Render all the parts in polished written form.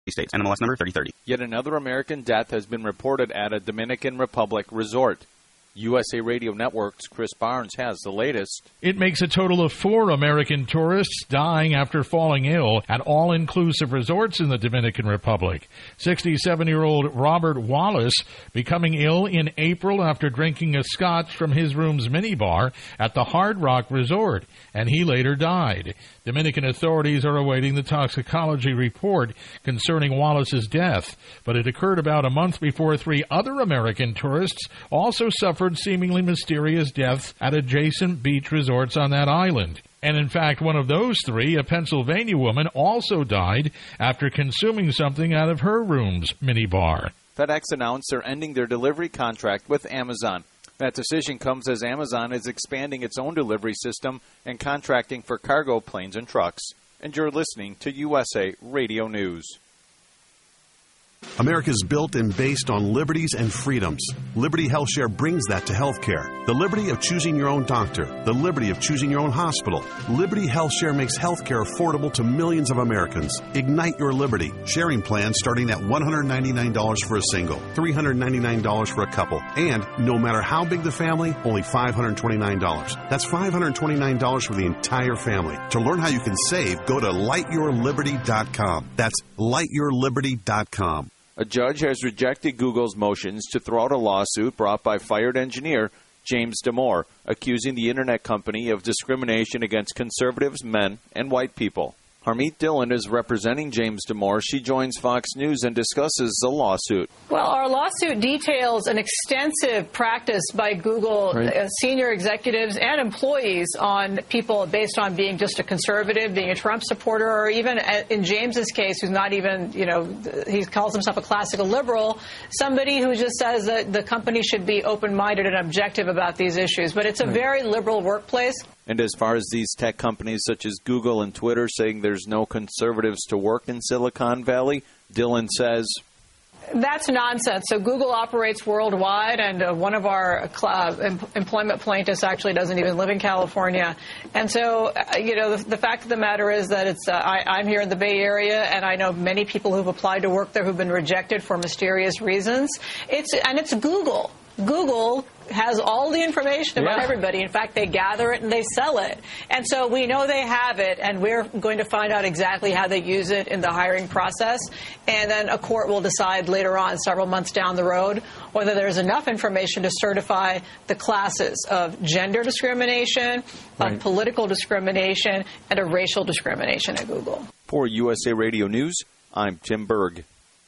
States. NMLS number 3030. Yet another American death has been reported at a Dominican Republic resort. USA Radio Network's Chris Barnes has the latest. It makes a total of 4 American tourists dying after falling ill at all-inclusive resorts in the Dominican Republic. 67-year-old Robert Wallace becoming ill in April after drinking a scotch from his room's minibar at the Hard Rock Resort, and he later died. Dominican authorities are awaiting the toxicology report concerning Wallace's death, but it occurred about a month before 3 other American tourists also suffered seemingly mysterious deaths at adjacent beach resorts on that island. And in fact, one of those 3, a Pennsylvania woman, also died after consuming something out of her room's minibar. FedEx announced they're ending their delivery contract with Amazon. That decision comes as Amazon is expanding its own delivery system and contracting for cargo planes and trucks. And you're listening to USA Radio News. America's built and based on liberties and freedoms. Liberty HealthShare brings that to healthcare. The liberty of choosing your own doctor. The liberty of choosing your own hospital. Liberty HealthShare makes healthcare affordable to millions of Americans. Ignite your liberty. Sharing plans starting at $199 for a single, $399 for a couple, and no matter how big the family, only $529. That's $529 for the entire family. To learn how you can save, go to lightyourliberty.com. That's lightyourliberty.com. A judge has rejected Google's motions to throw out a lawsuit brought by fired engineer James Damore, accusing the internet company of discrimination against conservatives, men, and white people. Harmeet Dillon is representing James Damore. She joins Fox News and discusses the lawsuit. Well, our lawsuit details an extensive practice by Google senior executives and employees on people based on being just a conservative, being a Trump supporter, or even in James's case, who's not even, he calls himself a classical liberal, somebody who just says that the company should be open-minded and objective about these issues. But it's a very liberal workplace. And as far as these tech companies such as Google and Twitter saying there's no conservatives to work in Silicon Valley, Dillon says that's nonsense. So Google operates worldwide, and one of our employment plaintiffs actually doesn't even live in California. And so, the fact of the matter is that I'm here in the Bay Area, and I know many people who've applied to work there who've been rejected for mysterious reasons. It's Google. Google has all the information about everybody. In fact, they gather it and they sell it. And so we know they have it, and we're going to find out exactly how they use it in the hiring process. And then a court will decide later on, several months down the road, whether there's enough information to certify the classes of gender discrimination, of political discrimination, and of racial discrimination at Google. For USA Radio News, I'm Tim Berg.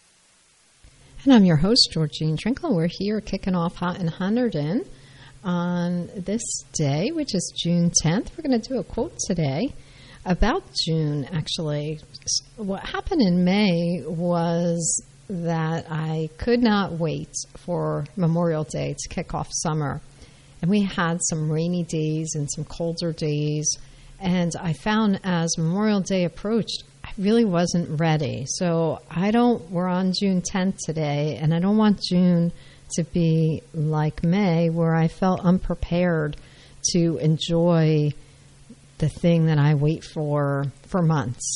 And I'm your host, Georgene Trinkle. We're here kicking off Hot in Hunterdon on this day, which is June 10th. We're going to do a quote today about June, actually. What happened in May was that I could not wait for Memorial Day to kick off summer. And we had some rainy days and some colder days. And I found as Memorial Day approached, I really wasn't ready. So we're on June 10th today, and I don't want June to be like May, where I felt unprepared to enjoy the thing that I wait for months.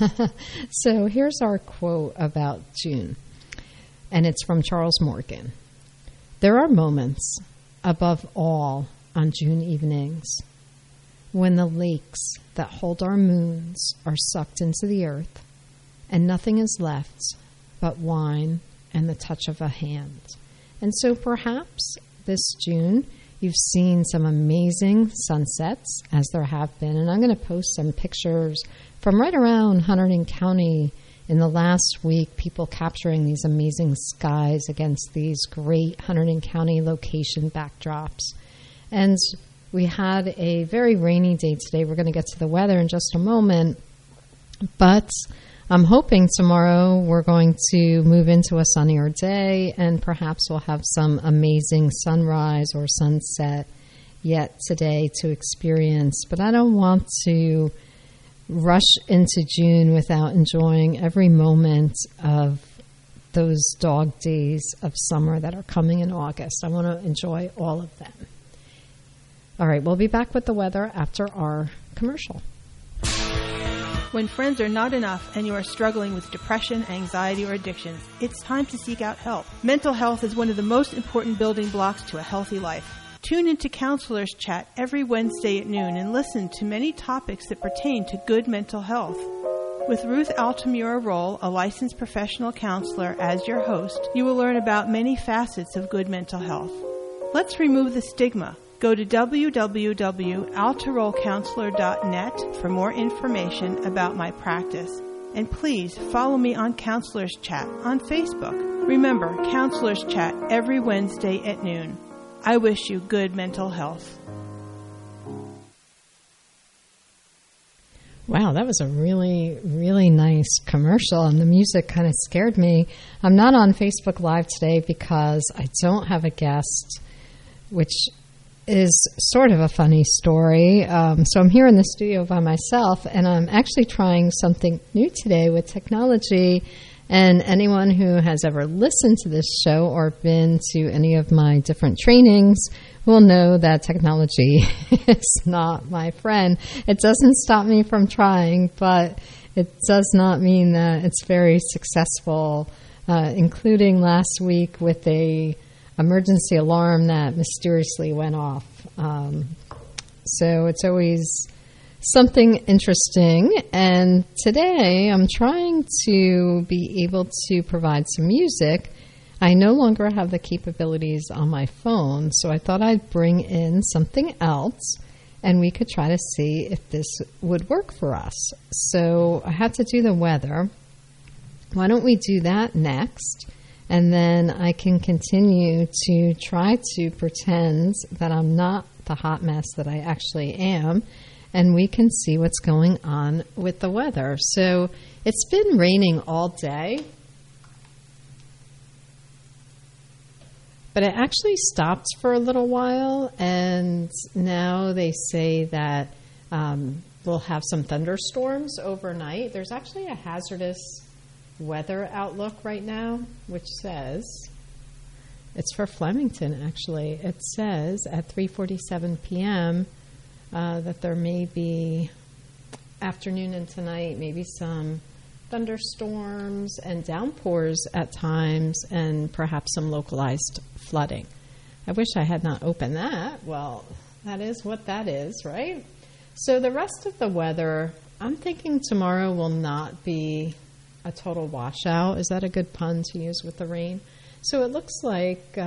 So here's our quote about June, and it's from Charles Morgan. There are moments, above all, on June evenings, when the lakes that hold our moons are sucked into the earth, and nothing is left but wine and the touch of a hand. And so perhaps this June, you've seen some amazing sunsets, as there have been. And I'm going to post some pictures from right around Hunterdon County in the last week, people capturing these amazing skies against these great Hunterdon County location backdrops. And we had a very rainy day today. We're going to get to the weather in just a moment. But I'm hoping tomorrow we're going to move into a sunnier day, and perhaps we'll have some amazing sunrise or sunset yet today to experience. But I don't want to rush into June without enjoying every moment of those dog days of summer that are coming in August. I want to enjoy all of them. All right, we'll be back with the weather after our commercial. When friends are not enough and you are struggling with depression, anxiety, or addictions, it's time to seek out help. Mental health is one of the most important building blocks to a healthy life. Tune into Counselors Chat every Wednesday at noon and listen to many topics that pertain to good mental health. With Ruth Altamura Roll, a licensed professional counselor, as your host, you will learn about many facets of good mental health. Let's remove the stigma. Go to www.altarollcounselor.net for more information about my practice. And please follow me on Counselors Chat on Facebook. Remember, Counselors Chat every Wednesday at noon. I wish you good mental health. Wow, that was a really, really nice commercial, and the music kind of scared me. I'm not on Facebook Live today because I don't have a guest, which is sort of a funny story. So I'm here in the studio by myself, and I'm actually trying something new today with technology. And anyone who has ever listened to this show or been to any of my different trainings will know that technology is not my friend. It doesn't stop me from trying, but it does not mean that it's very successful, including last week with a emergency alarm that mysteriously went off. So it's always something interesting, and today I'm trying to be able to provide some music. I no longer have the capabilities on my phone, so I thought I'd bring in something else, and we could try to see if this would work for us. So I had to do the weather. Why don't we do that next, and then I can continue to try to pretend that I'm not the hot mess that I actually am, and we can see what's going on with the weather. So it's been raining all day, but it actually stopped for a little while, and now they say that we'll have some thunderstorms overnight. There's actually a hazardous weather outlook right now, which says, it's for Flemington actually, it says at 3:47 p.m., that there may be, afternoon and tonight, maybe some thunderstorms and downpours at times, and perhaps some localized flooding. I wish I had not opened that. Well, that is what that is, right? So the rest of the weather, I'm thinking tomorrow will not be a total washout. Is that a good pun to use with the rain? So it looks like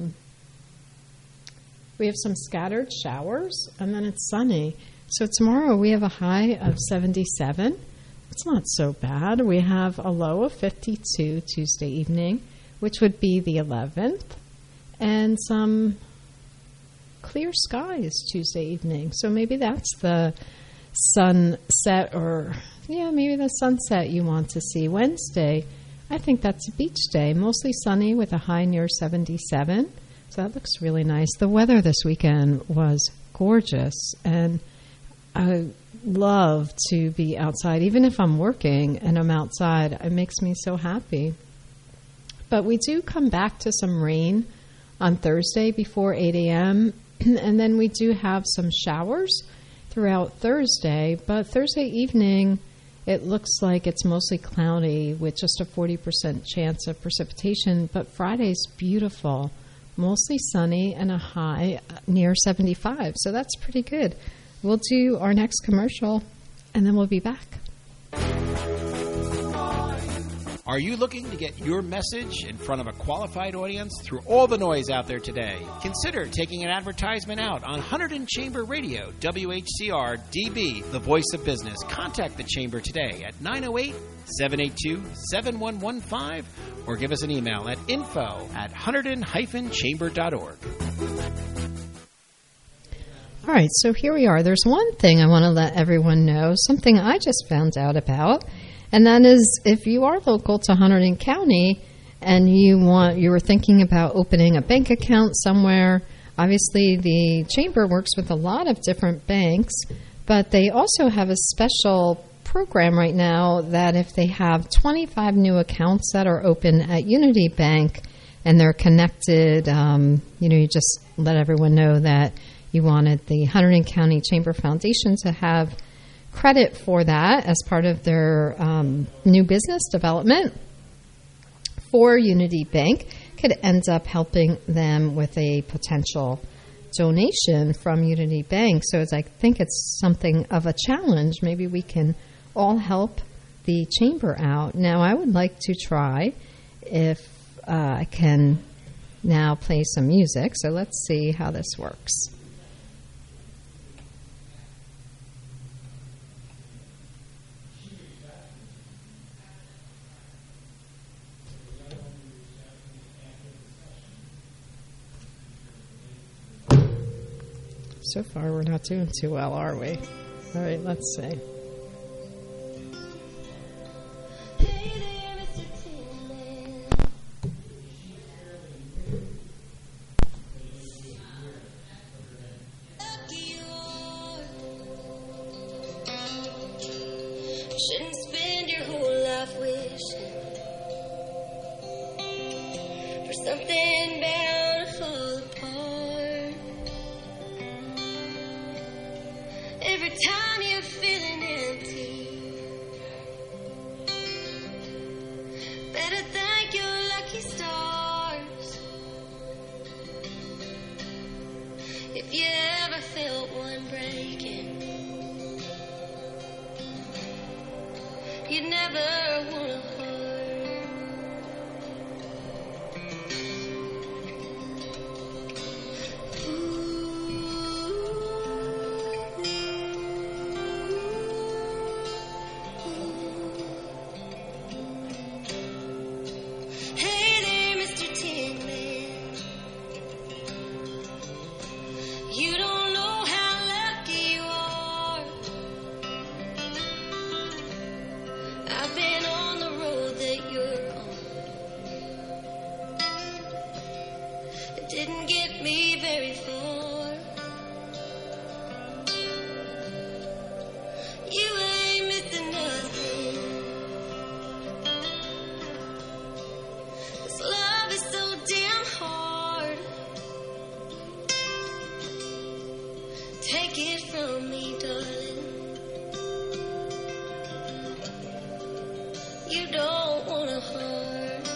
we have some scattered showers, and then it's sunny. So tomorrow we have a high of 77. It's not so bad. We have a low of 52 Tuesday evening, which would be the 11th, and some clear skies Tuesday evening. So maybe that's the sunset, or maybe the sunset you want to see. Wednesday, I think that's a beach day, mostly sunny with a high near 77. So that looks really nice. The weather this weekend was gorgeous, and I love to be outside. Even if I'm working and I'm outside, it makes me so happy. But we do come back to some rain on Thursday before 8 a.m., and then we do have some showers throughout Thursday. But Thursday evening, it looks like it's mostly cloudy with just a 40% chance of precipitation. But Friday's beautiful. Mostly sunny and a high near 75. So that's pretty good. We'll do our next commercial, and then we'll be back. Are you looking to get your message in front of a qualified audience through all the noise out there today? Consider taking an advertisement out on Hunterdon Chamber Radio, WHCR DB, the voice of business. Contact the Chamber today at 908-782-7115 or give us an email at info@hunterdon-chamber.org. All right, so here we are. There's one thing I want to let everyone know, something I just found out about. And that is, if you are local to Hunterdon County and you were thinking about opening a bank account somewhere, obviously the Chamber works with a lot of different banks, but they also have a special program right now that if they have 25 new accounts that are open at Unity Bank and they're connected, you just let everyone know that you wanted the Hunterdon County Chamber Foundation to have credit for that as part of their new business development for Unity Bank could end up helping them with a potential donation from Unity Bank. So I think it's something of a challenge. Maybe we can all help the chamber out. Now, I would like to try if I can now play some music. So let's see how this works. So far, we're not doing too well, are we? All right, let's see. Shouldn't spend your whole life wishing for something bound to fall apart. Every time you're feeling empty, better thank your lucky stars. If you ever felt one breaking, you'd never want to hurt. Hey there, Mr. Tin Man. You don't know how lucky you are. I've been on the road that you're on. It didn't get me very far. You ain't missing nothing. This love is so damn hard. Take it from me, darling. You don't want to hurt.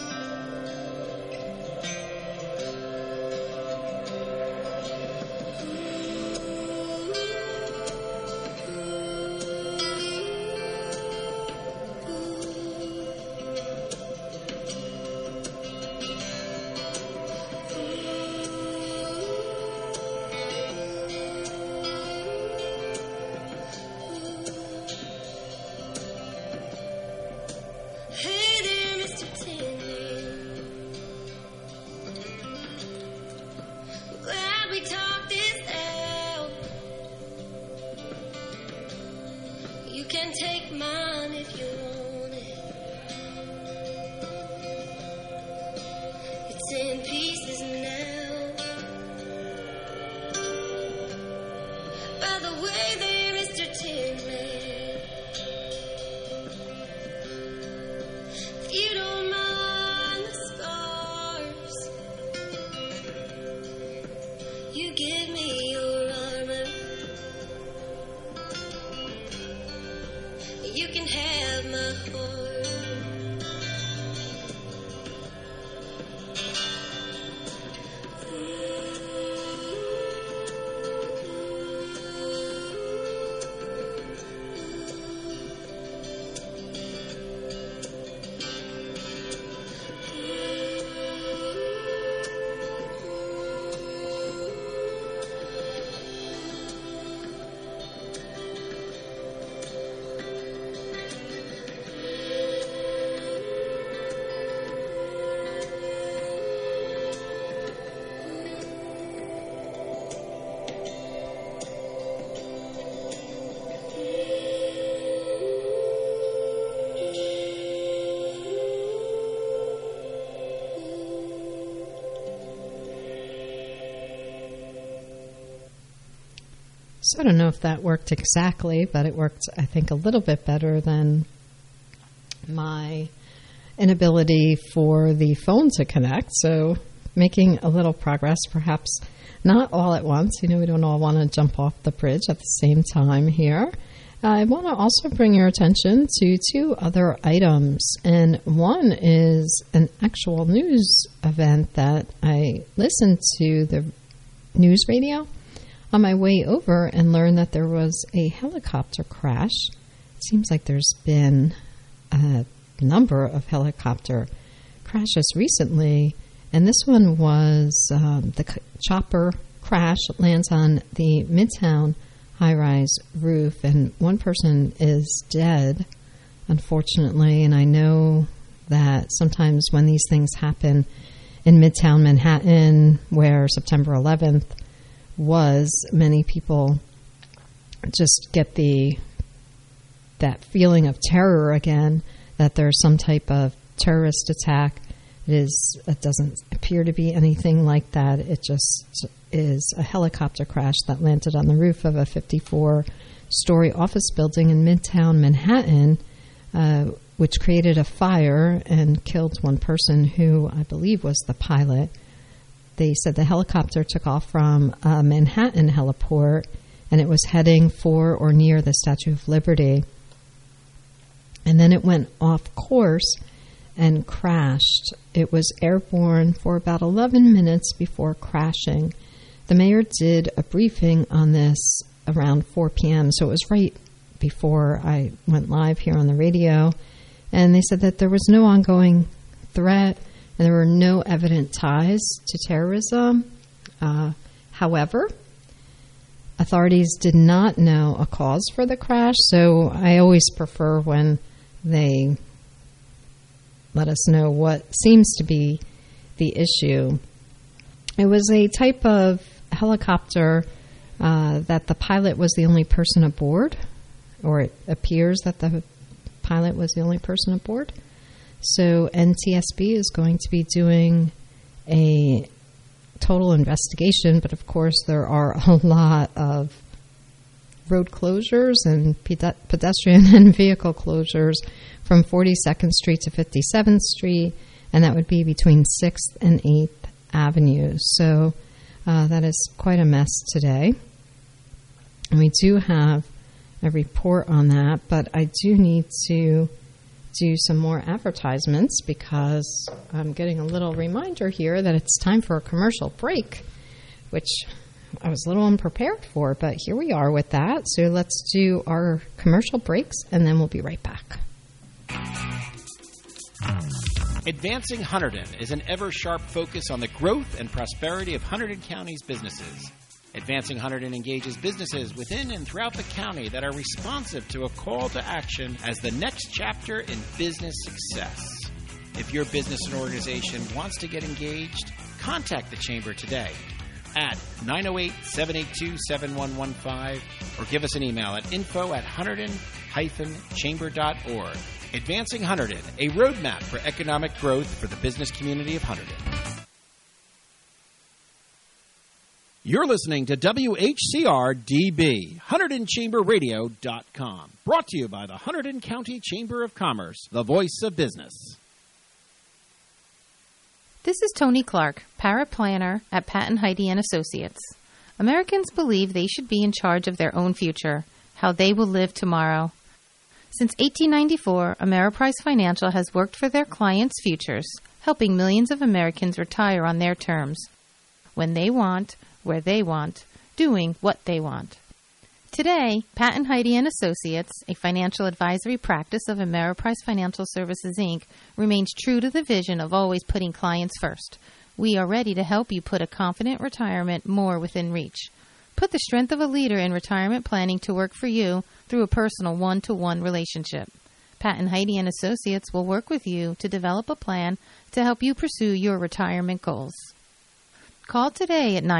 Hey there, Mr. Tin Man. I'm glad we talked this out. You can take mine if you want it. It's in pieces now. By the way there, Mr. Tin Man, if you don't mind the scars, you give me your armor. You can have my heart. So I don't know if that worked exactly, but it worked, I think, a little bit better than my inability for the phone to connect. So making a little progress, perhaps not all at once. You know, we don't all want to jump off the bridge at the same time here. I want to also bring your attention to two other items, and one is an actual news event that I listened to the news radio on my way over and learned that there was a helicopter crash. It seems like there's been a number of helicopter crashes recently, and this one was the chopper crash lands on the Midtown high-rise roof, and one person is dead, unfortunately. And I know that sometimes when these things happen in Midtown Manhattan, where September 11th was, many people just get that feeling of terror again, that there's some type of terrorist attack. It doesn't appear to be anything like that. It just is a helicopter crash that landed on the roof of a 54-story office building in Midtown Manhattan, which created a fire and killed one person who I believe was the pilot. They said the helicopter took off from a Manhattan heliport, and it was heading for or near the Statue of Liberty. And then it went off course and crashed. It was airborne for about 11 minutes before crashing. The mayor did a briefing on this around 4 p.m., so it was right before I went live here on the radio. And they said that there was no ongoing threat and there were no evident ties to terrorism. However, authorities did not know a cause for the crash, so I always prefer when they let us know what seems to be the issue. It was a type of helicopter that the pilot was the only person aboard, or it appears that the pilot was the only person aboard. So NTSB is going to be doing a total investigation, but of course there are a lot of road closures and pedestrian and vehicle closures from 42nd Street to 57th Street, and that would be between 6th and 8th Avenue. So that is quite a mess today. And we do have a report on that, but I do need to do some more advertisements because I'm getting a little reminder here that it's time for a commercial break, which I was a little unprepared for, but here we are with that. So let's do our commercial breaks, and then we'll be right back. Advancing Hunterdon is an ever-sharp focus on the growth and prosperity of Hunterdon County's businesses. Advancing Hunterdon engages businesses within and throughout the county that are responsive to a call to action as the next chapter in business success. If your business and organization wants to get engaged, contact the Chamber today at 908-782-7115 or give us an email at info@hunterdon-chamber.org. Advancing Hunterdon, a roadmap for economic growth for the business community of Hunterdon. You're listening to WHCR-DB, HunterdonChamberRadio.com, brought to you by the Hunterdon County Chamber of Commerce, the voice of business. This is Tony Clark, paraplanner at Patton Heide & Associates. Americans believe they should be in charge of their own future, how they will live tomorrow. Since 1894, Ameriprise Financial has worked for their clients' futures, helping millions of Americans retire on their terms, when they want, where they want, doing what they want. Today, Patton Heide & Associates, a financial advisory practice of Ameriprise Financial Services, Inc., remains true to the vision of always putting clients first. We are ready to help you put a confident retirement more within reach. Put the strength of a leader in retirement planning to work for you through a personal one-to-one relationship. Patton Heide & Associates will work with you to develop a plan to help you pursue your retirement goals. Call today at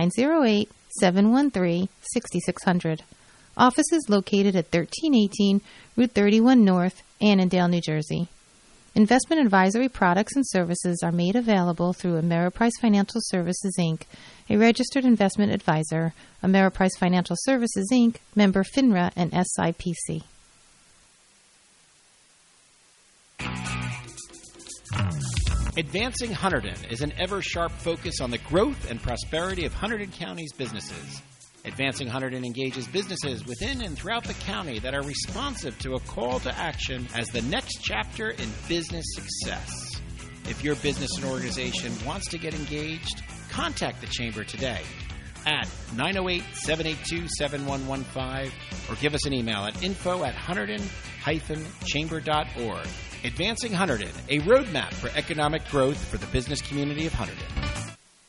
908-713-6600. Office is located at 1318 Route 31 North, Annandale, New Jersey. Investment advisory products and services are made available through Ameriprise Financial Services, Inc., a registered investment advisor, Ameriprise Financial Services, Inc., member FINRA and SIPC. Advancing Hunterdon is an ever-sharp focus on the growth and prosperity of Hunterdon County's businesses. Advancing Hunterdon engages businesses within and throughout the county that are responsive to a call to action as the next chapter in business success. If your business and organization wants to get engaged, contact the Chamber today at 908-782-7115 or give us an email at info@hunterdon-chamber.org. Advancing Hunterdon, a roadmap for economic growth for the business community of Hunterdon.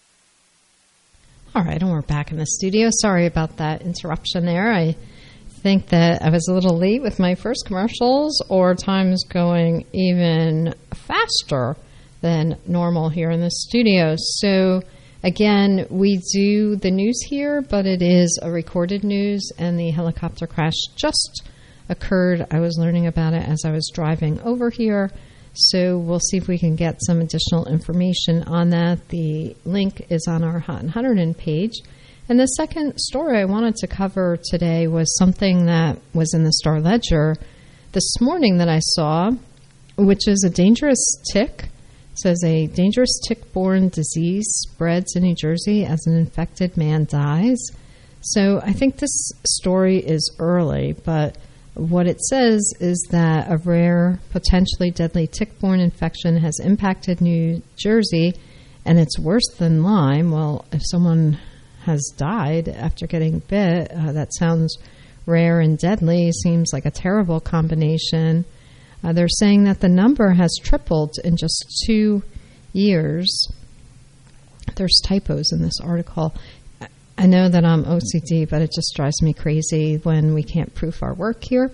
All right, and we're back in the studio. Sorry about that interruption there. I think that I was a little late with my first commercials, or time's going even faster than normal here in the studio. So, again, we do the news here, but it is a recorded news, and the helicopter crash just occurred. I was learning about it as I was driving over here. So we'll see if we can get some additional information on that. The link is on our Hot and Hunterdon page. And the second story I wanted to cover today was something that was in the Star Ledger this morning that I saw, which is a dangerous tick. It says a dangerous tick-borne disease spreads in New Jersey as an infected man dies. So I think this story is early, but what it says is that a rare, potentially deadly tick-borne infection has impacted New Jersey, and it's worse than Lyme. Well, if someone has died after getting bit, that sounds rare and deadly. Seems like a terrible combination. They're saying that the number has tripled in just 2 years. There's typos in this article. I know that I'm OCD, but it just drives me crazy when we can't proof our work here.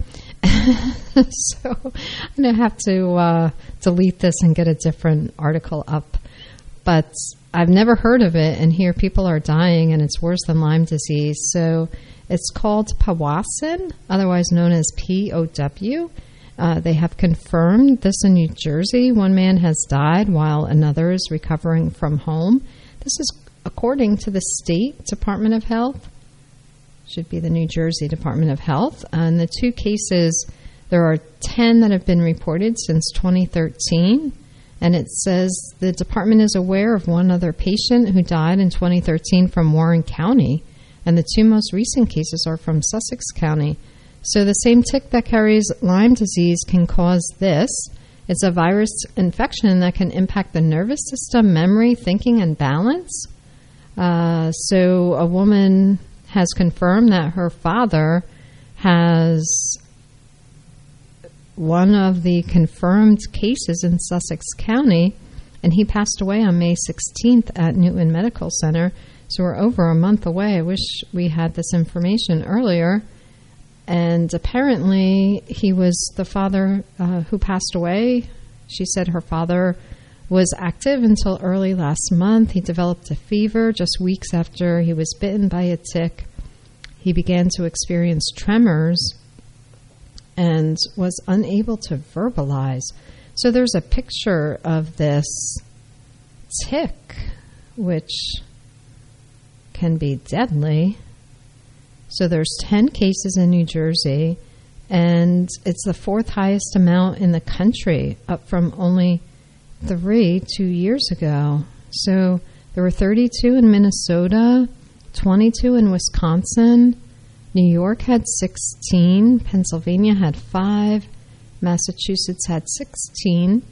So I'm going to have to delete this and get a different article up. But I've never heard of it, and here people are dying, and it's worse than Lyme disease. So it's called Powassan, otherwise known as POW. They have confirmed this in New Jersey. One man has died while another is recovering from home. This is according to the State Department of Health. Should be the New Jersey Department of Health. And the 2 cases, there are 10 that have been reported since 2013. And it says the department is aware of one other patient who died in 2013 from Warren County. And the 2 most recent cases are from Sussex County. So the same tick that carries Lyme disease can cause this. It's a virus infection that can impact the nervous system, memory, thinking, and balance. So a woman has confirmed that her father has one of the confirmed cases in Sussex County, and he passed away on May 16th at Newton Medical Center. So we're over a month away. I wish we had this information earlier. And apparently he was the father who passed away. She said her father was active until early last month. He developed a fever just weeks after he was bitten by a tick. He began to experience tremors and was unable to verbalize. So there's a picture of this tick, which can be deadly. So there's 10 cases in New Jersey, and it's the 4th highest amount in the country, up from only 3 2 years ago. So there were 32 in Minnesota, 22 in Wisconsin. New York had 16. Pennsylvania had 5. Massachusetts had 16.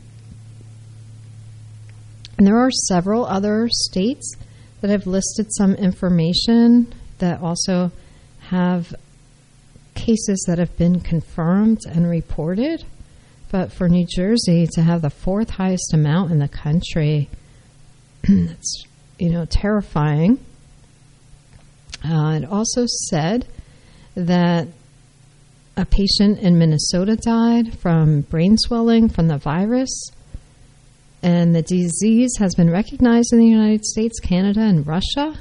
And there are several other states that have listed some information that also have cases that have been confirmed and reported. But for New Jersey to have the 4th highest amount in the country, it's, terrifying. It also said that a patient in Minnesota died from brain swelling from the virus, and the disease has been recognized in the United States, Canada, and Russia.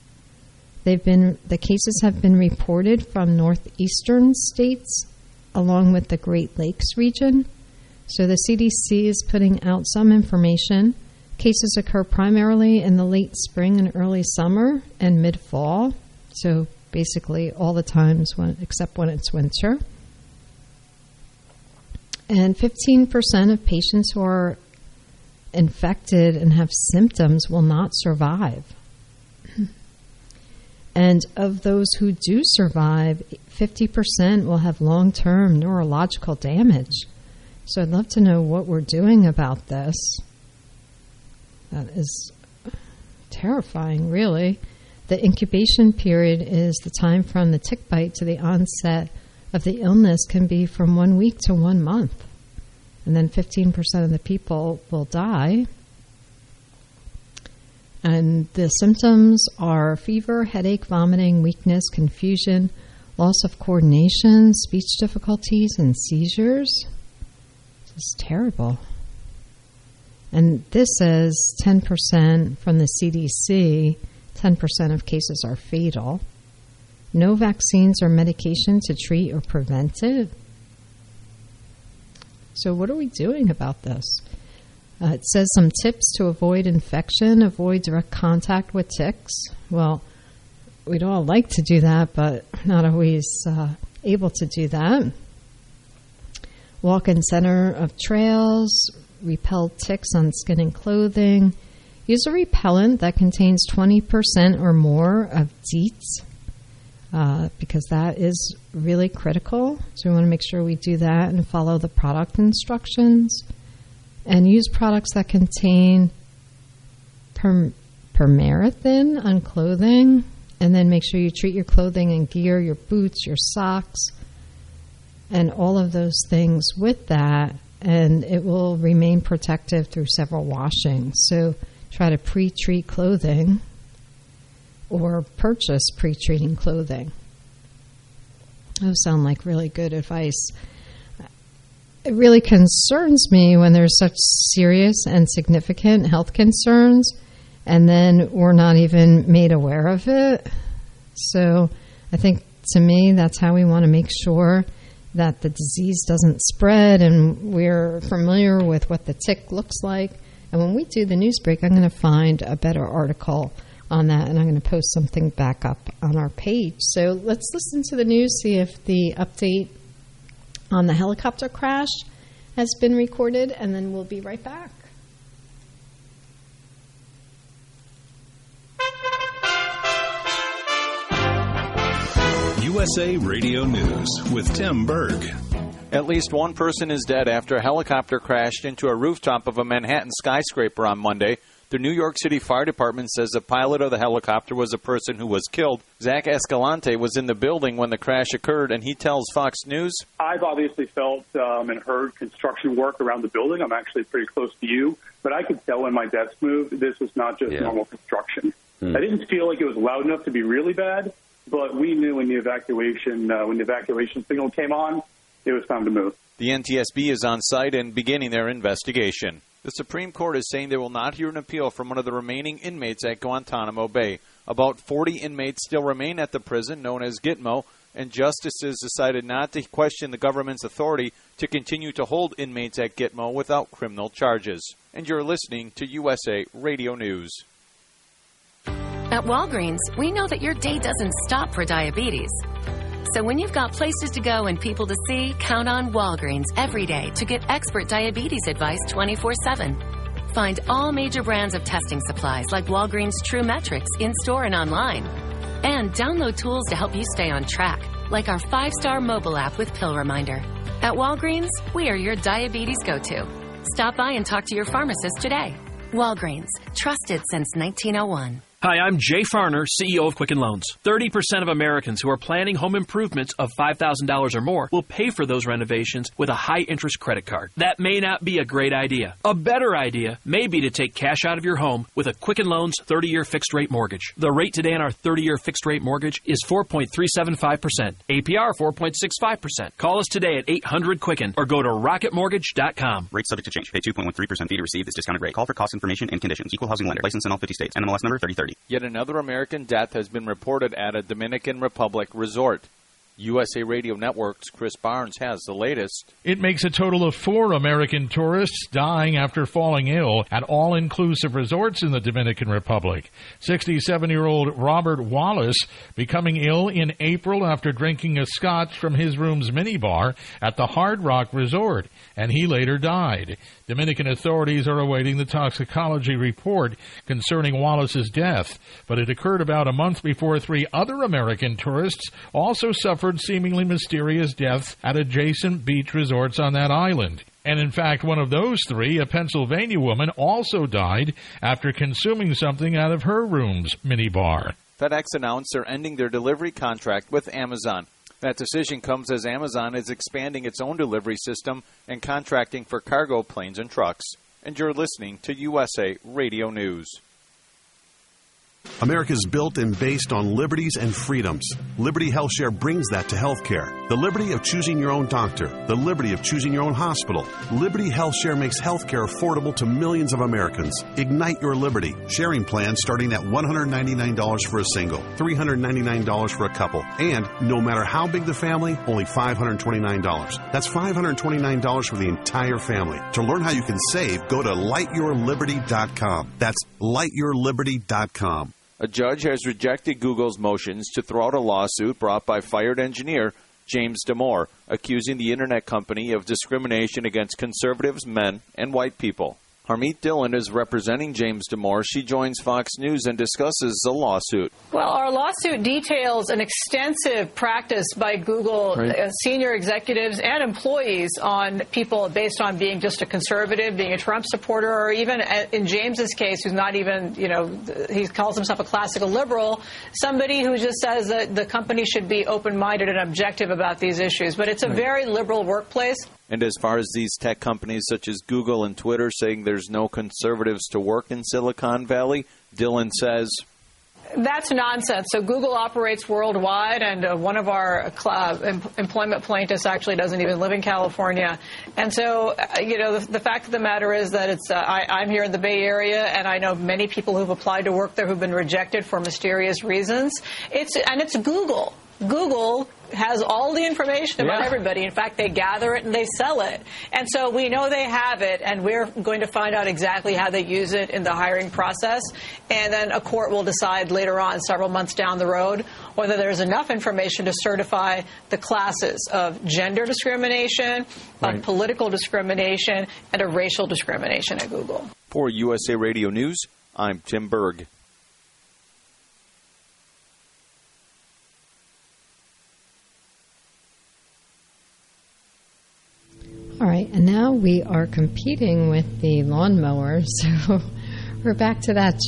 The cases have been reported from northeastern states along with the Great Lakes region. So the CDC is putting out some information. Cases occur primarily in the late spring and early summer and mid-fall. So basically all the times except when it's winter. And 15% of patients who are infected and have symptoms will not survive. And of those who do survive, 50% will have long-term neurological damage. So I'd love to know what we're doing about this. That is terrifying, really. The incubation period is the time from the tick bite to the onset of the illness can be from 1 week to 1 month. And then 15% of the people will die. And the symptoms are fever, headache, vomiting, weakness, confusion, loss of coordination, speech difficulties, and seizures. This is terrible. And this says 10% from the CDC, 10% of cases are fatal. No vaccines or medication to treat or prevent it. So what are we doing about this? It says some tips to avoid infection, avoid direct contact with ticks. Well, we'd all like to do that, but not always able to do that. Walk in center of trails, repel ticks on skin and clothing. Use a repellent that contains 20% or more of DEET, because that is really critical. So we want to make sure we do that and follow the product instructions. And use products that contain permethrin on clothing. And then make sure you treat your clothing and gear, your boots, your socks, and all of those things with that. And it will remain protective through several washings. So try to pre-treat clothing or purchase pre-treating clothing. Those sound like really good advice. It really concerns me when there's such serious and significant health concerns and then we're not even made aware of it. So I think, to me, that's how we want to make sure that the disease doesn't spread and we're familiar with what the tick looks like. And when we do the news break, I'm going to find a better article on that, and I'm going to post something back up on our page. So let's listen to the news, see if the update on the helicopter crash has been recorded, and then we'll be right back. USA Radio News with Tim Berg. At least one person is dead after a helicopter crashed into a rooftop of a Manhattan skyscraper on Monday. The New York City Fire Department says the pilot of the helicopter was a person who was killed. Zach Escalante was in the building when the crash occurred, and he tells Fox News, I've obviously felt and heard construction work around the building. I'm actually pretty close to you, but I could tell when my desk moved, this was not just normal construction. I didn't feel like it was loud enough to be really bad, but we knew when the evacuation signal came on, it was time to move. The NTSB is on site and beginning their investigation. The Supreme Court is saying they will not hear an appeal from one of the remaining inmates at Guantanamo Bay. About 40 inmates still remain at the prison known as Gitmo, and justices decided not to question the government's authority to continue to hold inmates at Gitmo without criminal charges. And you're listening to USA Radio News. At Walgreens, we know that your day doesn't stop for diabetes. So when you've got places to go and people to see, count on Walgreens every day to get expert diabetes advice 24/7. Find all major brands of testing supplies like Walgreens True Metrics in-store and online. And download tools to help you stay on track, like our 5-star mobile app with Pill Reminder. At Walgreens, we are your diabetes go-to. Stop by and talk to your pharmacist today. Walgreens, trusted since 1901. Hi, I'm Jay Farner, CEO of Quicken Loans. 30% of Americans who are planning home improvements of $5,000 or more will pay for those renovations with a high-interest credit card. That may not be a great idea. A better idea may be to take cash out of your home with a Quicken Loans 30-year fixed-rate mortgage. The rate today on our 30-year fixed-rate mortgage is 4.375%. APR 4.65%. Call us today at 800-QUICKEN or go to rocketmortgage.com. Rate subject to change. Pay 2.13% fee to receive this discounted rate. Call for cost information and conditions. Equal housing lender. License in all 50 states. NMLS number 3030. Yet another American death has been reported at a Dominican Republic resort. USA Radio Network's Chris Barnes has the latest. It makes a total of 4 American tourists dying after falling ill at all-inclusive resorts in the Dominican Republic. 67-year-old Robert Wallace becoming ill in April after drinking a scotch from his room's minibar at the Hard Rock Resort, and he later died. Dominican authorities are awaiting the toxicology report concerning Wallace's death, but it occurred about a month before 3 other American tourists also suffered seemingly mysterious deaths at adjacent beach resorts on that island. And in fact, one of those 3, a Pennsylvania woman, also died after consuming something out of her room's minibar. FedEx announced they're ending their delivery contract with Amazon. That decision comes as Amazon is expanding its own delivery system and contracting for cargo planes and trucks. And you're listening to USA Radio News. America's built and based on liberties and freedoms. Liberty HealthShare brings that to healthcare. The liberty of choosing your own doctor. The liberty of choosing your own hospital. Liberty HealthShare makes healthcare affordable to millions of Americans. Ignite your liberty. Sharing plans starting at $199 for a single, $399 for a couple, and no matter how big the family, only $529. That's $529 for the entire family. To learn how you can save, go to lightyourliberty.com. That's lightyourliberty.com. A judge has rejected Google's motions to throw out a lawsuit brought by fired engineer James Damore, accusing the internet company of discrimination against conservatives, men, and white people. Harmeet Dillon is representing James Damore. She joins Fox News and discusses the lawsuit. Well, our lawsuit details an extensive practice by Google senior executives and employees on people based on being just a conservative, being a Trump supporter, or even in James's case, who's not even, he calls himself a classical liberal, somebody who just says that the company should be open-minded and objective about these issues. But it's a very liberal workplace. And as far as these tech companies such as Google and Twitter saying there's no conservatives to work in Silicon Valley, Dillon says, that's nonsense. So Google operates worldwide, and one of our employment plaintiffs actually doesn't even live in California. And so, the fact of the matter is that I'm here in the Bay Area, and I know many people who've applied to work there who've been rejected for mysterious reasons. It's Google. Google has all the information about everybody. In fact, they gather it and they sell it. And so we know they have it, and we're going to find out exactly how they use it in the hiring process. And then a court will decide later on, several months down the road, whether there's enough information to certify the classes of gender discrimination, of political discrimination, and of racial discrimination at Google. For USA Radio News, I'm Tim Berg. All right, and now we are competing with the lawnmower, so we're back to that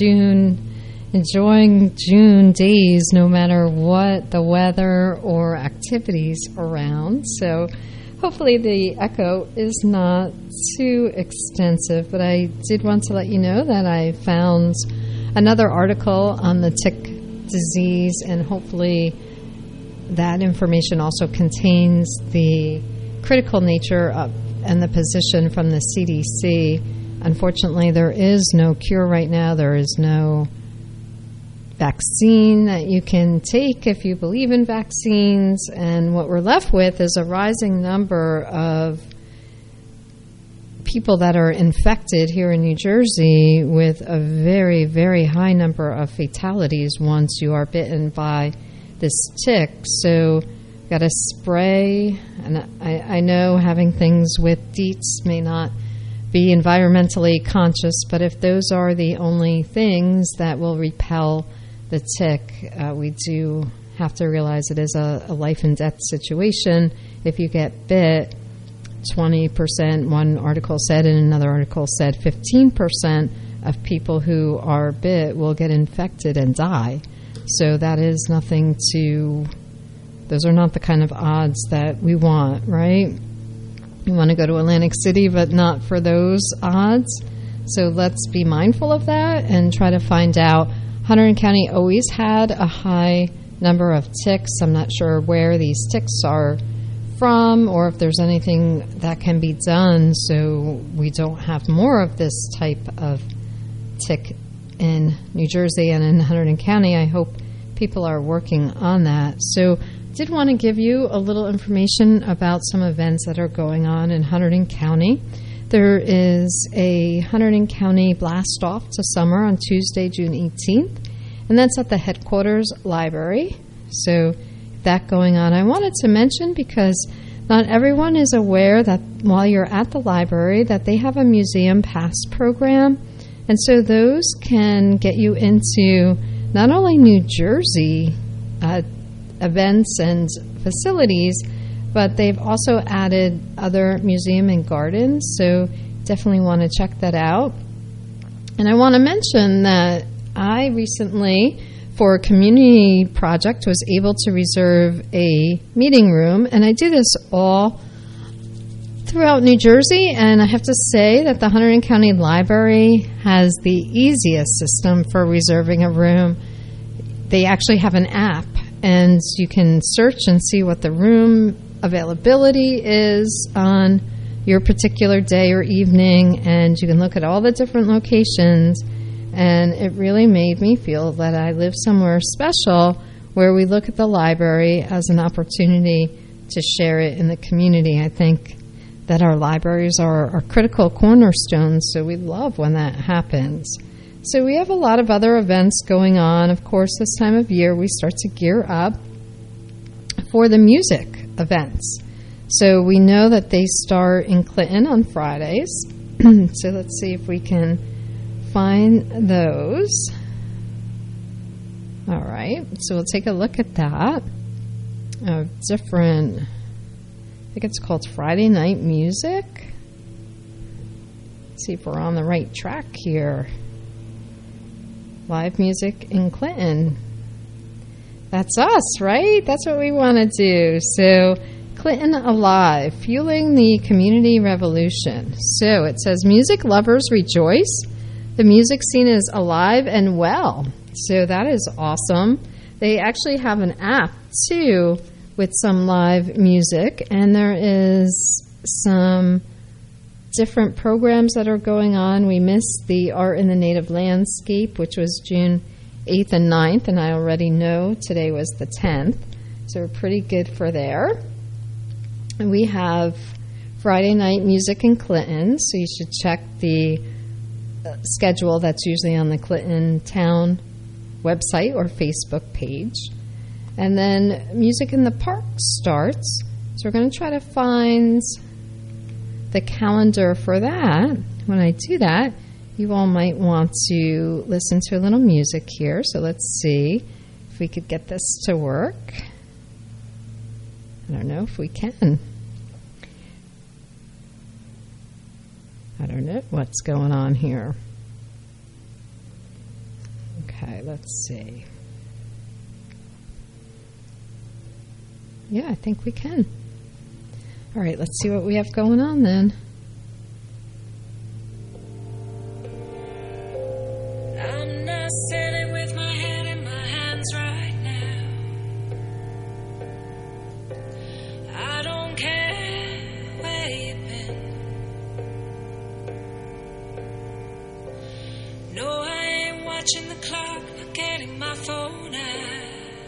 enjoying June days no matter what the weather or activities around. So hopefully the echo is not too extensive, but I did want to let you know that I found another article on the tick disease, and hopefully that information also contains the critical nature of and the position from the CDC. Unfortunately, there is no cure right now. There is no vaccine that you can take if you believe in vaccines. And what we're left with is a rising number of people that are infected here in New Jersey, with a very, very high number of fatalities once you are bitten by this tick. So got to spray, and I know having things with DEETs may not be environmentally conscious, but if those are the only things that will repel the tick, we do have to realize it is a life and death situation. If you get bit, 20%, one article said, and another article said 15% of people who are bit will get infected and die. So that is nothing to... Those are not the kind of odds that we want, right? You want to go to Atlantic City, but not for those odds. So let's be mindful of that and try to find out. Hunterdon County always had a high number of ticks. I'm not sure where these ticks are from or if there's anything that can be done so we don't have more of this type of tick in New Jersey and in Hunterdon County. I hope people are working on that. So did want to give you a little information about some events that are going on in Hunterdon County. There is a Hunterdon County Blast Off to Summer on Tuesday, June 18th, and that's at the headquarters library. So that going on. I wanted to mention because not everyone is aware that while you're at the library that they have a museum pass program, and so those can get you into not only New Jersey events and facilities, but they've also added other museum and gardens, so definitely want to check that out. And I want to mention that I recently, for a community project, was able to reserve a meeting room, and I do this all throughout New Jersey, and I have to say that the Hunterdon County Library has the easiest system for reserving a room. They actually have an app, and you can search and see what the room availability is on your particular day or evening, and you can look at all the different locations. And it really made me feel that I live somewhere special where we look at the library as an opportunity to share it in the community. I think that our libraries are critical cornerstones, so we love when that happens. So we have a lot of other events going on. Of course, this time of year we start to gear up for the music events. So we know that they start in Clinton on Fridays. So let's see if we can find those. All right, so we'll take a look at that. Different, I think it's called Friday Night Music. Let's see if we're on the right track here. Live music in Clinton. That's us, right? That's what we want to do. So Clinton Alive, fueling the community revolution. So it says, music lovers rejoice. The music scene is alive and well. So that is awesome. They actually have an app, too, with some live music. And there is some different programs that are going on. We missed the Art in the Native Landscape, which was June 8th and 9th. And I already know today was the 10th. So we're pretty good for there. And we have Friday Night Music in Clinton. So you should check the schedule that's usually on the Clinton Town website or Facebook page. And then Music in the Park starts. So we're going to try to find the calendar for that. When I do that, you all might want to listen to a little music here. So let's see if we could get this to work. I don't know if we can. I don't know what's going on here. Okay, let's see. Yeah, I think we can. All right, let's see what we have going on then. I'm not sitting with my head in my hands right now. I don't care where you've been. No, I ain't watching the clock, not getting my phone out.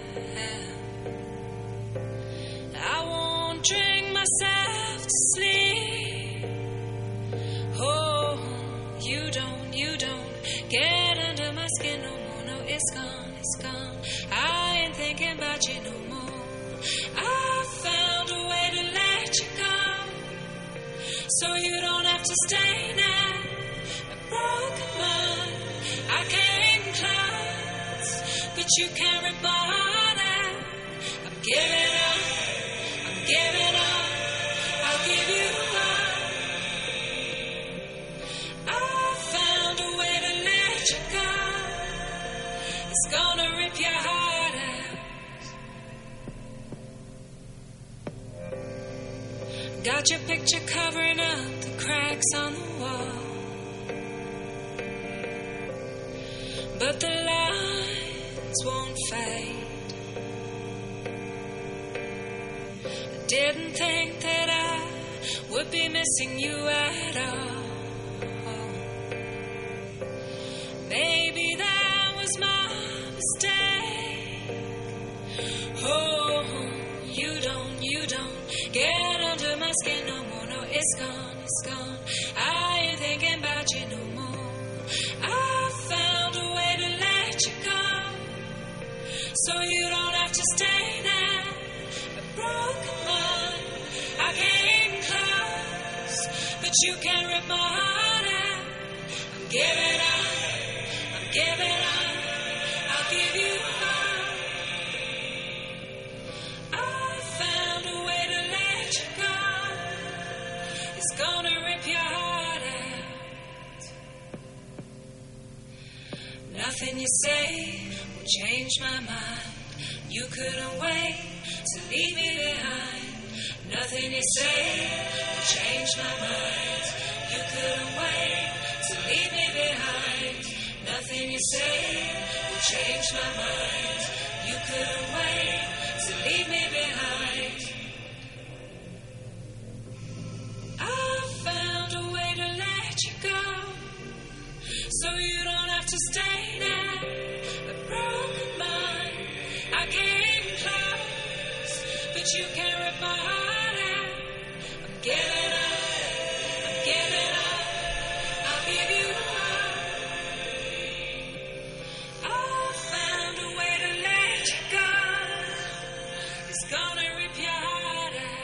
I won't drink myself to sleep. Oh, you don't get under my skin no more. No, it's gone. I ain't thinking about you no more. I found a way to let you go, so you don't have to stay now. A broken mind, I came close, but you can't rip my heart out. I'm giving up. I'll give you up. I found a way to let you go. It's gonna rip your heart out. Got your picture covering up the cracks on the wall, but the lines won't fade. Didn't think that I would be missing you at all. Maybe that was my mistake. Oh, you can't rip my heart out. I'm giving up, I'm giving up, I'll give you all. I found a way to let you go. It's gonna rip your heart out. Nothing you say will change my mind. You couldn't wait to leave me behind. Nothing you say will change my mind. You couldn't wait to leave me behind. Nothing you say will change my mind. You couldn't wait to leave me behind. I found a way to let you go, so you don't have to stay there. A broken mind, I came close, but you can't rip my heart out. I'm giving up, I'm giving up, I'll give you all. I found a way to let you go. It's gonna rip your heart out.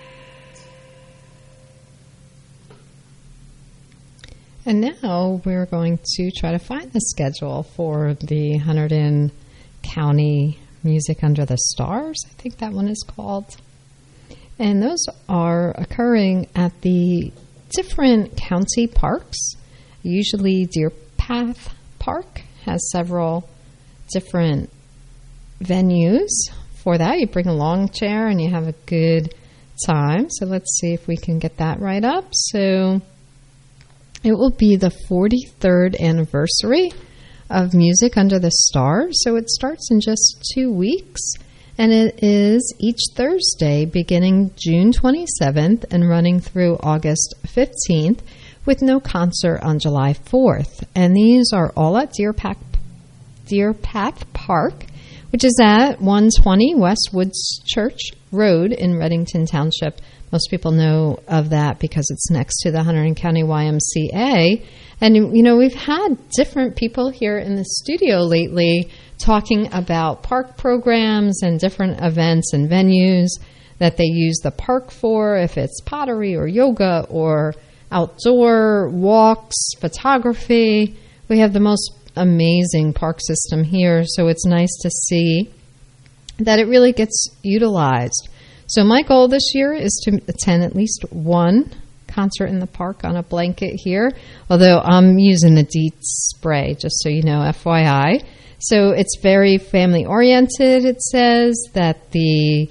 And now we're going to try to find the schedule for the Hunterdon County Music Under the Stars, I think that one is called. And those are occurring at the different county parks. Usually Deer Path Park has several different venues for that. You bring a lawn chair and you have a good time. So let's see if we can get that right up. So it will be the 43rd anniversary of Music Under the Stars. So it starts in just 2 weeks, and it is each Thursday beginning June 27th and running through August 15th, with no concert on July 4th. And these are all at Deer Path Park, which is at 120 West Woods Church Road in Reddington Township. Most people know of that because it's next to the Hunterdon County YMCA. And, you know, we've had different people here in the studio lately talking about park programs and different events and venues that they use the park for, if it's pottery or yoga or outdoor walks, photography. We have the most amazing park system here, so it's nice to see that it really gets utilized. So my goal this year is to attend at least one concert in the park on a blanket here, although I'm using the Dietz spray, just so you know, FYI. So it's very family-oriented. It says that the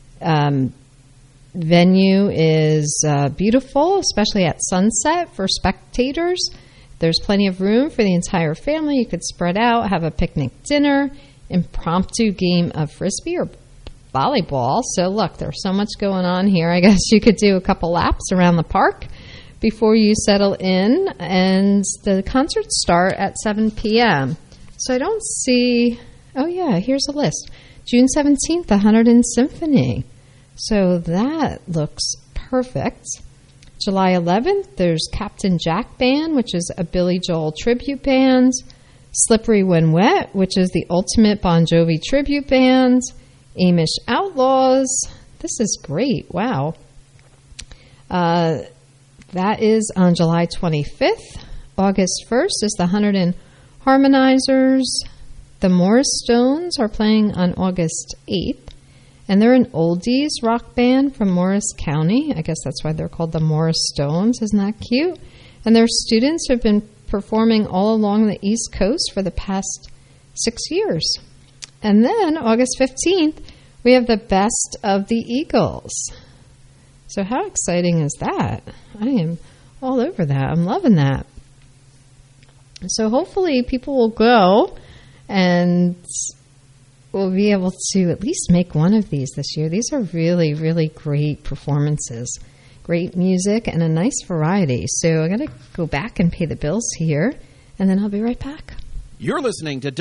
venue is beautiful, especially at sunset for spectators. There's plenty of room for the entire family. You could spread out, have a picnic dinner, impromptu game of Frisbee or volleyball. So look, there's so much going on here. I guess you could do a couple laps around the park before you settle in. And the concerts start at 7 p.m. So I don't see... Oh, yeah, here's a list. June 17th, the Hunterdon Symphony. So that looks perfect. July 11th, there's Captain Jack Band, which is a Billy Joel tribute band. Slippery When Wet, which is the ultimate Bon Jovi tribute band. Amish Outlaws. This is great. Wow. That is on July 25th. August 1st is the Hunterdon Harmonizers. The Morris Stones are playing on August 8th. And they're an oldies rock band from Morris County. I guess that's why they're called the Morris Stones. Isn't that cute? And their students have been performing all along the East Coast for the past 6 years. And then August 15th, we have the Best of the Eagles. So how exciting is that? I am all over that. I'm loving that. So hopefully people will go and we'll be able to at least make one of these this year. These are really, really great performances. Great music and a nice variety. So I got to go back and pay the bills here, and then I'll be right back. You're listening to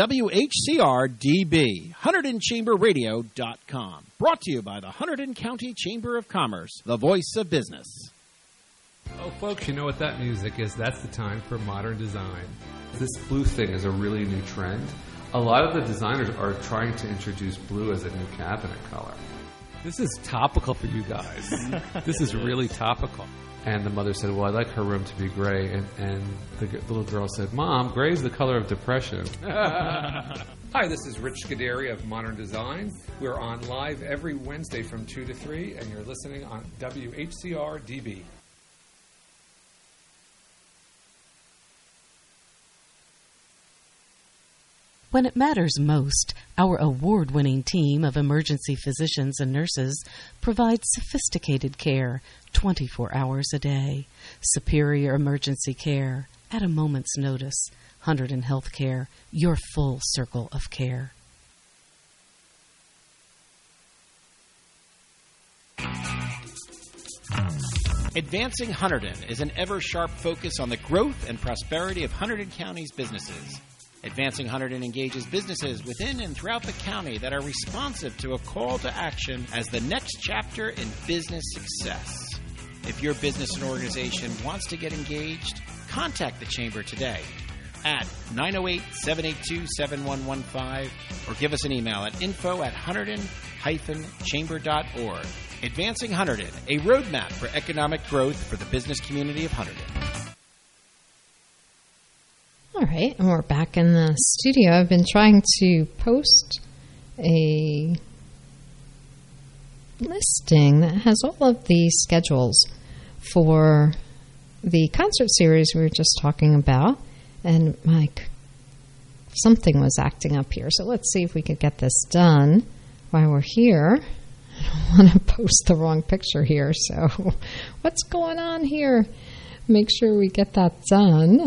WHCR-DB, HunterdonChamberRadio.com. Brought to you by the Hunterdon County Chamber of Commerce, the voice of business. Oh, folks, you know what that music is. That's the time for modern design. This blue thing is a really new trend. A lot of the designers are trying to introduce blue as a new cabinet color. This is topical for you guys. This is really topical. And the mother said, well, I'd like her room to be gray. And the little girl said, Mom, gray is the color of depression. Hi, this is Rich Scuderi of Modern Design. We're on live every Wednesday from 2 to 3, and you're listening on WHCR DB. When it matters most, our award-winning team of emergency physicians and nurses provides sophisticated care 24 hours a day. Superior emergency care at a moment's notice. Hunterdon Healthcare, your full circle of care. Advancing Hunterdon is an ever-sharp focus on the growth and prosperity of Hunterdon County's businesses. Advancing Hunterdon engages businesses within and throughout the county that are responsive to a call to action as the next chapter in business success. If your business and organization wants to get engaged, contact the Chamber today at 908-782-7115 or give us an email at info@hunterdon-chamber.org. Advancing Hunterdon, a roadmap for economic growth for the business community of Hunterdon. All right, and we're back in the studio. I've been trying to post a listing that has all of the schedules for the concert series we were just talking about, and something was acting up here. So let's see if we could get this done while we're here. I don't want to post the wrong picture here, so what's going on here? Make sure we get that done.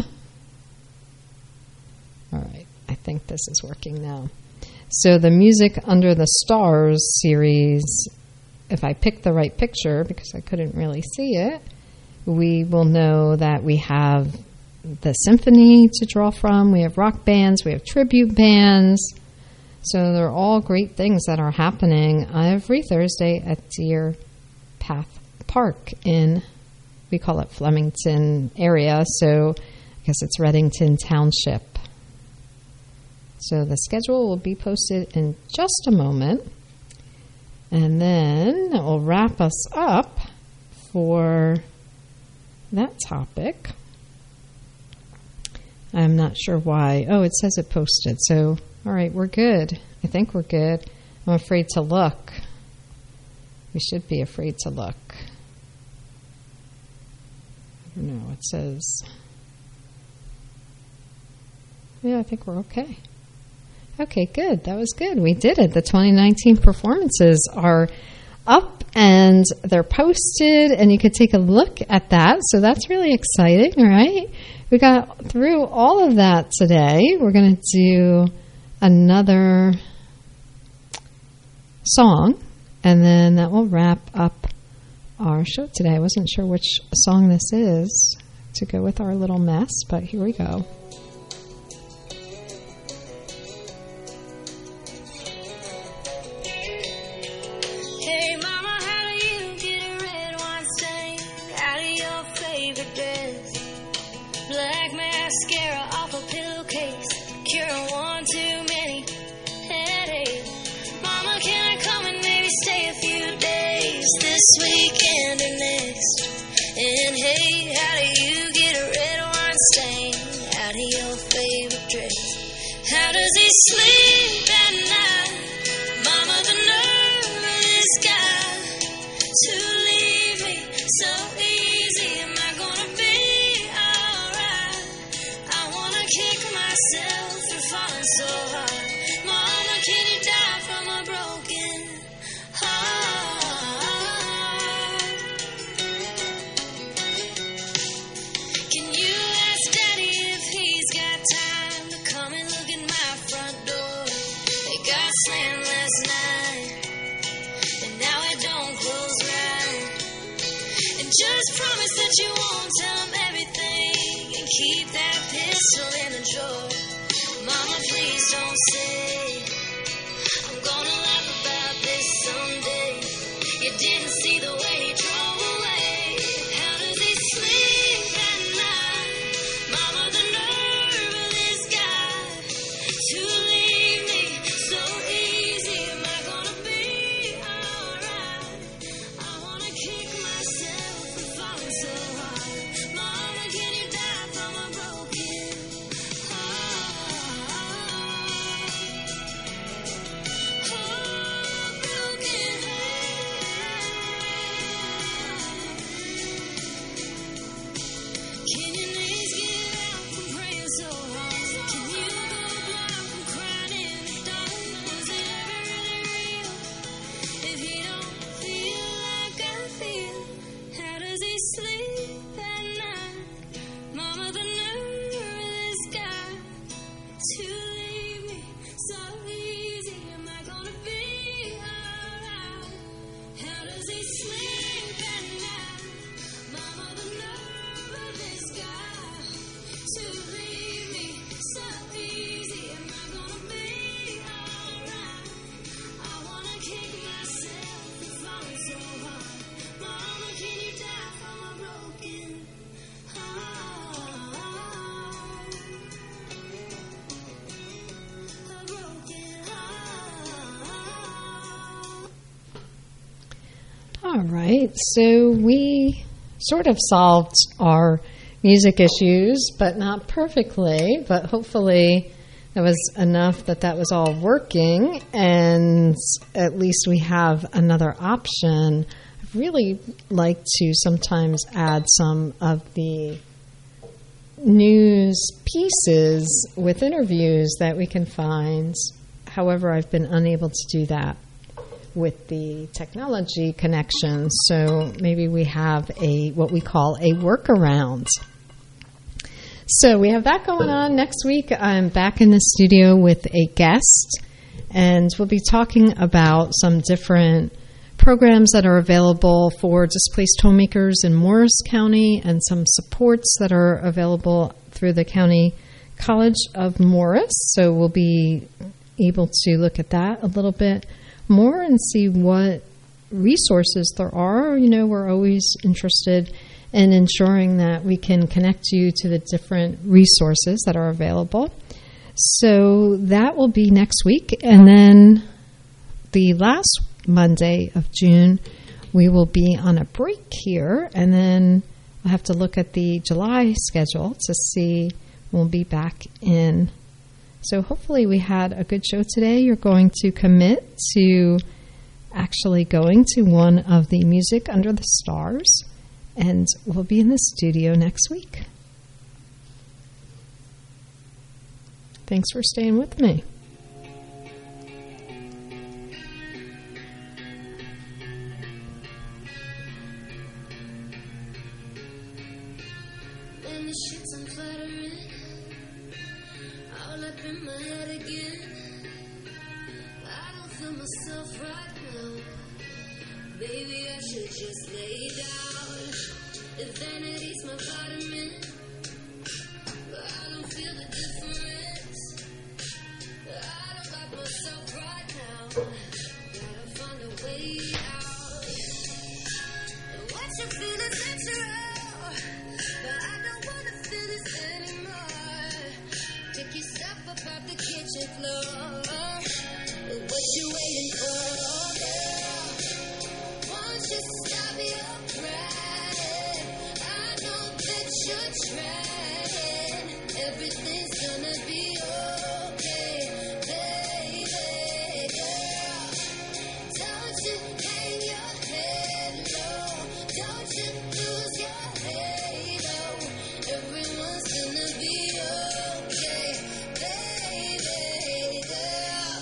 All right, I think this is working now. So the Music Under the Stars series, if I pick the right picture, because I couldn't really see it, we will know that we have the symphony to draw from, we have rock bands, we have tribute bands. So they're all great things that are happening every Thursday at Deer Path Park in, we call it Flemington area, so I guess it's Reddington Township. So the schedule will be posted in just a moment. And then it will wrap us up for that topic. I'm not sure why. Oh, it says it posted. So, all right, we're good. I think we're good. I'm afraid to look. We should be afraid to look. I don't know. It says, yeah, I think we're okay. Okay, good. That was good. We did it. The 2019 performances are up and they're posted, and you could take a look at that. So that's really exciting, right? We got through all of that today. We're going to do another song, and then that will wrap up our show today. I wasn't sure which song this is to go with our little mess, but here we go. This weekend or next. And hey, how do you get a red wine stain out of your favorite dress? How does he sleep at night? Mama, the nerve of this guy to leave me so easy. Am I gonna be alright? I wanna kick myself for falling so hard. Mama, can you die from a broken heart? Slammed last night, and now it don't close right. And just promise that you won't tell him everything, and keep that pistol in the drawer. Mama, please don't say I'm gonna laugh about this someday. You didn't see the way he drove away. How does he sleep at night? Mama, the nerve of this guy to leave me so easy. Am I gonna be alright? I wanna kick myself for falling so to leave me so easy? Am I gonna be alright? How does he sleep at night? Mama, the nerve of this guy to leave me so easy. Am I gonna be alright? I wanna kick myself for falling so hard. Mama, can you die from a broken heart? A broken heart. All right, so we sort of solved our music issues, but not perfectly, but hopefully that was enough that was all working, and at least we have another option. I'd really like to sometimes add some of the news pieces with interviews that we can find. However, I've been unable to do that with the technology connection, so maybe we have what we call a workaround. So we have that going on. Next week, I'm back in the studio with a guest, and we'll be talking about some different programs that are available for displaced homemakers in Morris County and some supports that are available through the County College of Morris. So we'll be able to look at that a little bit more and see what resources there are. You know, we're always interested in ensuring that we can connect you to the different resources that are available. So that will be next week. And then the last Monday of June, we will be on a break here. And then we'll have to look at the July schedule to see when we'll be back in. So hopefully we had a good show today. You're going to commit to actually going to one of the Music Under the Stars, and we'll be in the studio next week. Thanks for staying with me. And the shit's unflattering, all up in my head again. I don't feel myself right now. Baby, I should just lay down. If vanity's my vitamin, but I don't feel the difference. I don't got myself right now. Gotta find a way out. And what you feel is natural, but I don't wanna feel this anymore. Pick yourself up off the kitchen floor. What you waiting for, girl? Won't you stop your crying? I know that you're trying. Everything's gonna be okay, baby girl. Don't you hang your head low. Don't you lose your halo. Everyone's gonna be okay, baby girl.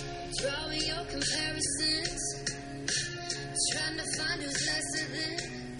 Drawing your comparisons, trying to find who's nicer than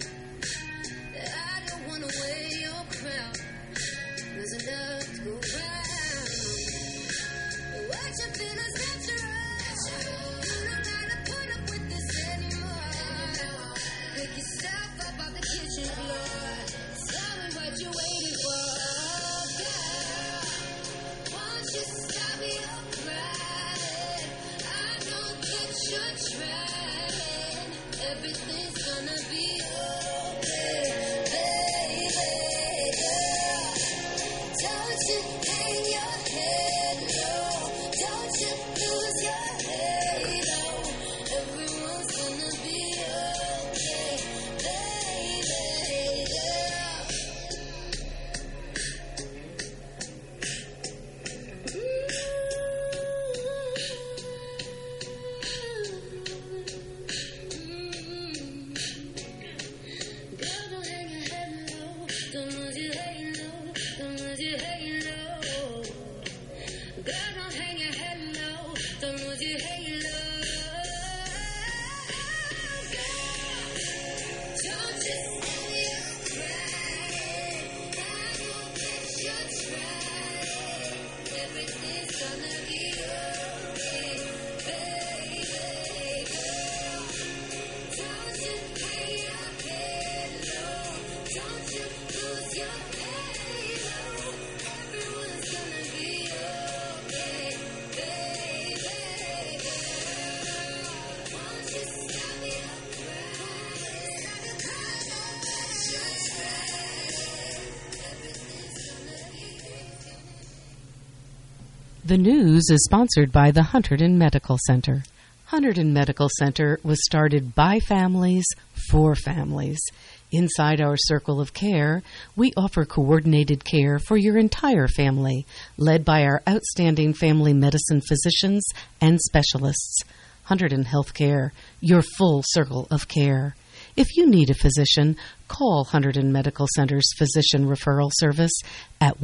The news is sponsored by the Hunterdon Medical Center. Hunterdon Medical Center was started by families for families. Inside our circle of care, we offer coordinated care for your entire family, led by our outstanding family medicine physicians and specialists. Hunterdon Healthcare, your full circle of care. If you need a physician, call Hunterdon Medical Center's Physician Referral Service at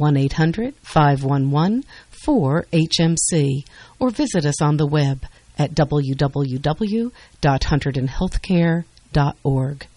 1-800-511-4HMC or visit us on the web at www.hunterdonhealthcare.org.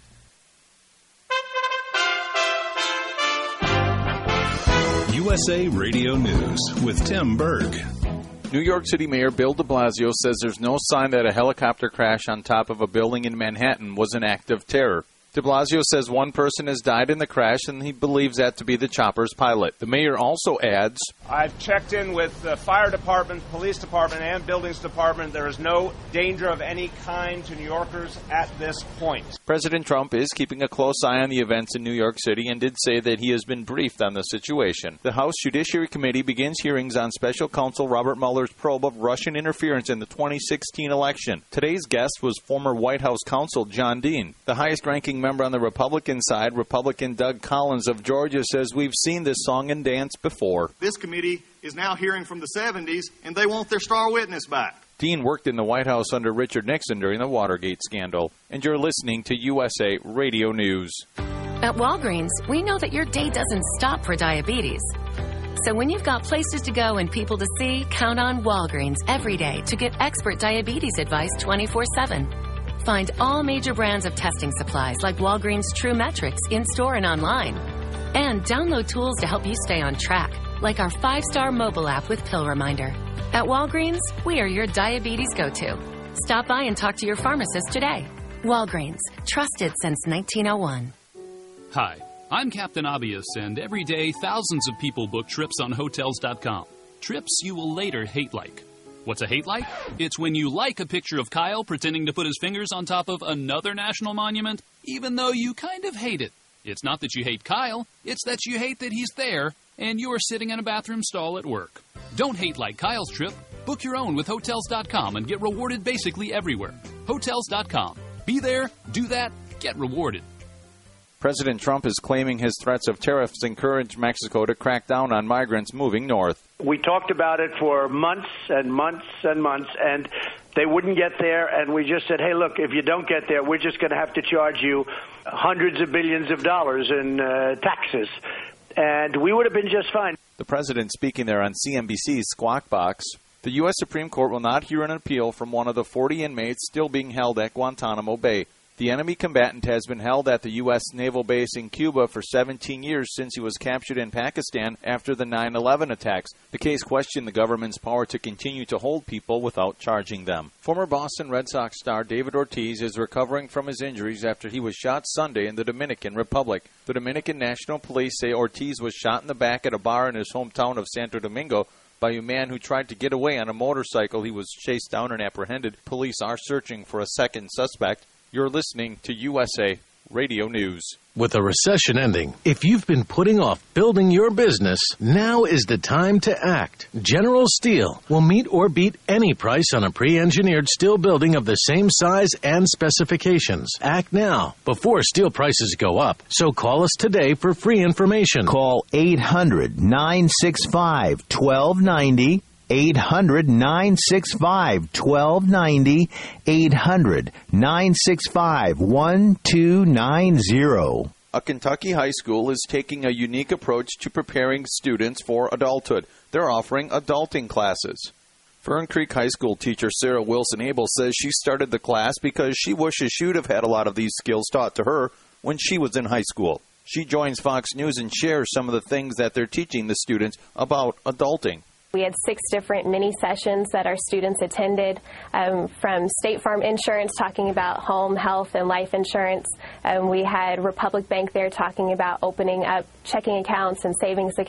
USA Radio News with Tim Berg. New York City Mayor Bill de Blasio says there's no sign that a helicopter crash on top of a building in Manhattan was an act of terror. De Blasio says one person has died in the crash, and he believes that to be the chopper's pilot. The mayor also adds, I've checked in with the fire department, police department, and buildings department. There is no danger of any kind to New Yorkers at this point. President Trump is keeping a close eye on the events in New York City and did say that he has been briefed on the situation. The House Judiciary Committee begins hearings on special counsel Robert Mueller's probe of Russian interference in the 2016 election. Today's guest was former White House counsel John Dean. The highest-ranking member on the Republican side, Republican Doug Collins of Georgia, says we've seen this song and dance before. This committee is now hearing from the 70s, and they want their star witness back. Dean worked in the White House under Richard Nixon during the Watergate scandal. And you're listening to USA Radio News. At Walgreens, we know that your day doesn't stop for diabetes. So when you've got places to go and people to see, count on Walgreens every day to get expert diabetes advice 24/7. Find all major brands of testing supplies like Walgreens True Metrics in-store and online. And download tools to help you stay on track, like our 5-star mobile app with Pill Reminder. At Walgreens, we are your diabetes go-to. Stop by and talk to your pharmacist today. Walgreens, trusted since 1901. Hi, I'm Captain Obvious, and every day thousands of people book trips on Hotels.com. Trips you will later hate like. What's a hate like? It's when you like a picture of Kyle pretending to put his fingers on top of another national monument, even though you kind of hate it. It's not that you hate Kyle, it's that you hate that he's there and you're sitting in a bathroom stall at work. Don't hate like Kyle's trip. Book your own with Hotels.com and get rewarded basically everywhere. Hotels.com. Be there, do that, get rewarded. President Trump is claiming his threats of tariffs encourage Mexico to crack down on migrants moving north. We talked about it for months and months and months, and they wouldn't get there, and we just said, hey, look, if you don't get there, we're just going to have to charge you hundreds of billions of dollars in taxes. And we would have been just fine. The president speaking there on CNBC's Squawk Box. The U.S. Supreme Court will not hear an appeal from one of the 40 inmates still being held at Guantanamo Bay. The enemy combatant has been held at the U.S. naval base in Cuba for 17 years since he was captured in Pakistan after the 9/11 attacks. The case questioned the government's power to continue to hold people without charging them. Former Boston Red Sox star David Ortiz is recovering from his injuries after he was shot Sunday in the Dominican Republic. The Dominican National Police say Ortiz was shot in the back at a bar in his hometown of Santo Domingo by a man who tried to get away on a motorcycle. He was chased down and apprehended. Police are searching for a second suspect. You're listening to USA Radio News. With a recession ending, if you've been putting off building your business, now is the time to act. General Steel will meet or beat any price on a pre-engineered steel building of the same size and specifications. Act now, before steel prices go up. So call us today for free information. Call 800-965-1290. 800-965-1290, 800-965-1290. A Kentucky high school is taking a unique approach to preparing students for adulthood. They're offering adulting classes. Fern Creek High School teacher Sarah Wilson-Abel says she started the class because she wishes she would have had a lot of these skills taught to her when she was in high school. She joins Fox News and shares some of the things that they're teaching the students about adulting. We had 6 different mini sessions that our students attended, from State Farm Insurance talking about home, health, and life insurance. We had Republic Bank there talking about opening up checking accounts and savings accounts.